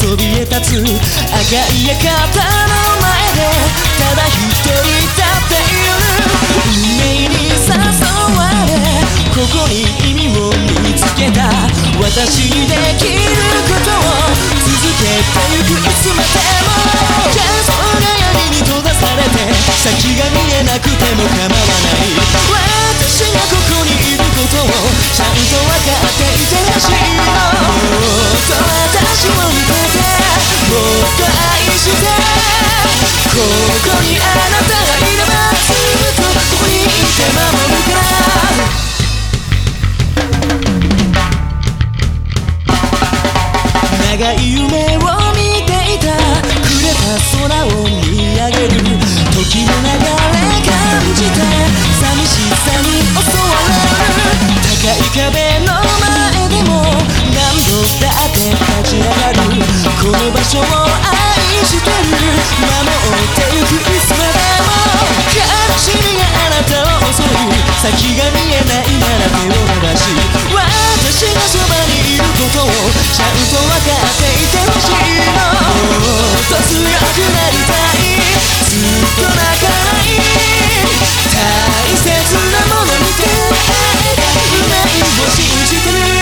そびえ立つ赤い館の前でただ一人立っている。運命に誘われここに意味を見つけた。私にできることを続けてゆく。いつまでも幻想が闇に閉ざされて先が見えなくても構わない。私がここにいることをちゃんと分かっていてほしいの。もっと私を見ててもっと愛して、ここにあなたがいればずっとここにいて守るから。長い夢を見ていた。暮れた空を見上げる。時の流れ感じて寂しさに襲われる。高い壁の前でも何度だって立ち上がる。この場所を愛してる。守ってゆく。いつまでも悲しみがあなたを襲う。先が見えないなら手を伸ばし、私がそばにいることをちゃんと分かっていてほしいの。もっと強くなりたい。ずっと泣かない。大切なものに出会えば運命を信じてる。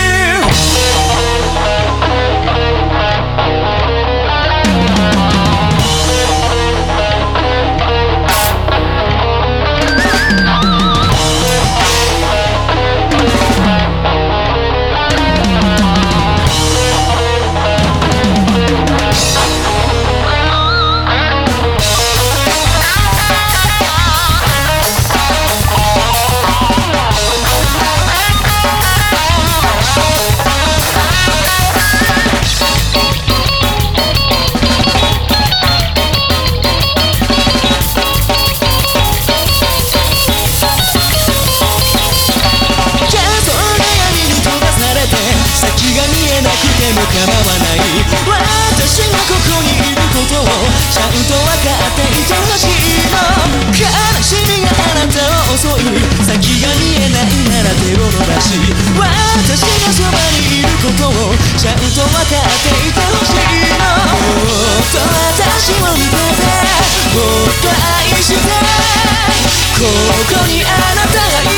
構わない。私がここにいることをちゃんと分かっていてほしいの。悲しみがあなたを襲う。先が見えないなら手を伸ばし、私がそばにいることをちゃんと分かっていてほしいの。もっと私を見ててもっと愛して、ここにあなたがい